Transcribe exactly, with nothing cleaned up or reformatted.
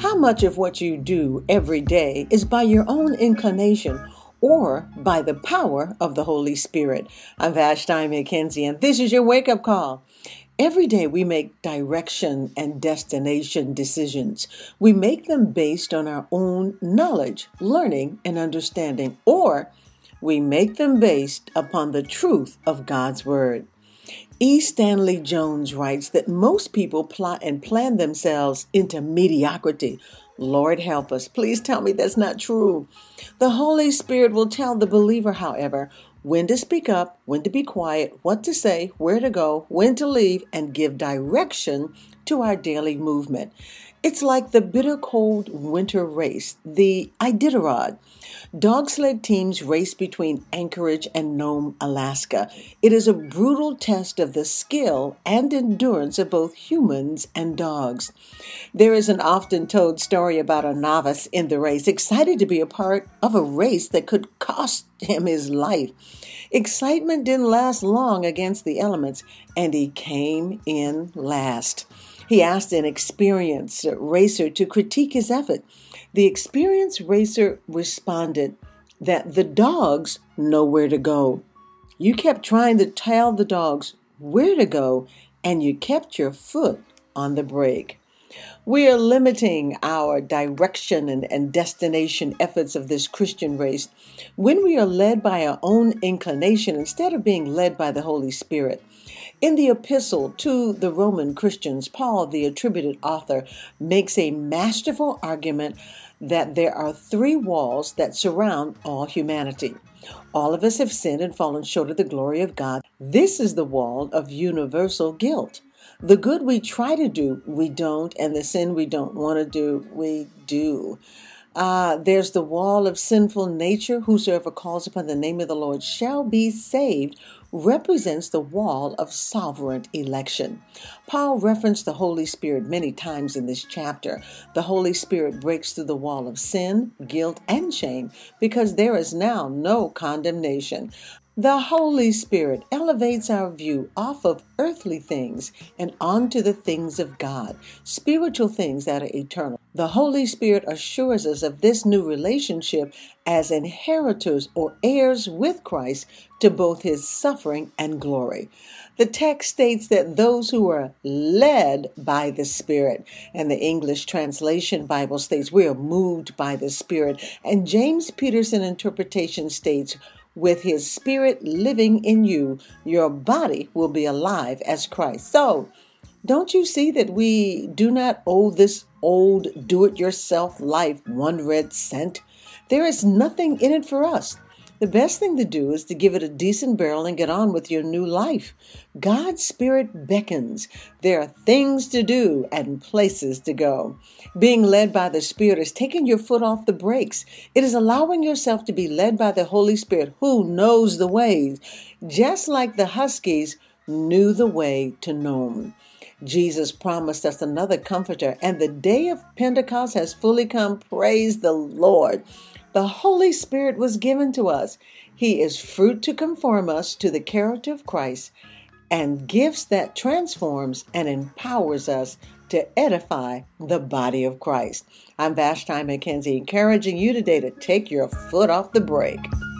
How much of what you do every day is by your own inclination or by the power of the Holy Spirit? I'm Vashti McKenzie, and this is your wake-up call. Every day we make direction and destination decisions. We make them based on our own knowledge, learning, and understanding, or we make them based upon the truth of God's Word. E. Stanley Jones writes that most people plot and plan themselves into mediocrity. Lord help us. Please tell me that's not true. The Holy Spirit will tell the believer, however, when to speak up, when to be quiet, what to say, where to go, when to leave, and give direction to our daily movement. It's like the bitter cold winter race, the Iditarod. Dog sled teams race between Anchorage and Nome, Alaska. It is a brutal test of the skill and endurance of both humans and dogs. There is an often told story about a novice in the race, excited to be a part of a race that could cost him his life. Excitement didn't last long against the elements, and he came in last. He asked an experienced racer to critique his effort. The experienced racer responded that the dogs know where to go. You kept trying to tell the dogs where to go, and you kept your foot on the brake. We are limiting our direction and, and destination efforts of this Christian race when we are led by our own inclination instead of being led by the Holy Spirit. In the epistle to the Roman Christians, Paul, the attributed author, makes a masterful argument that there are three walls that surround all humanity. All of us have sinned and fallen short of the glory of God. This is the wall of universal guilt. The good we try to do, we don't, and the sin we don't want to do, we do. Uh, there's the wall of sinful nature. Whosoever calls upon the name of the Lord shall be saved, represents the wall of sovereign election. Paul referenced the Holy Spirit many times in this chapter. The Holy Spirit breaks through the wall of sin, guilt, and shame because there is now no condemnation. The Holy Spirit elevates our view off of earthly things and onto the things of God, spiritual things that are eternal. The Holy Spirit assures us of this new relationship as inheritors or heirs with Christ to both his suffering and glory. The text states that those who are led by the Spirit, and the English Translation Bible states we are moved by the Spirit, and James Peterson interpretation states, with his Spirit living in you, your body will be alive as Christ. So, don't you see that we do not owe this old do-it-yourself life one red cent? There is nothing in it for us. The best thing to do is to give it a decent barrel and get on with your new life. God's Spirit beckons. There are things to do and places to go. Being led by the Spirit is taking your foot off the brakes. It is allowing yourself to be led by the Holy Spirit who knows the ways, just like the Huskies knew the way to Nome. Jesus promised us another comforter, and the day of Pentecost has fully come. Praise the Lord. The Holy Spirit was given to us. He is fruit to conform us to the character of Christ and gifts that transforms and empowers us to edify the body of Christ. I'm Vashti McKenzie, encouraging you today to take your foot off the brake.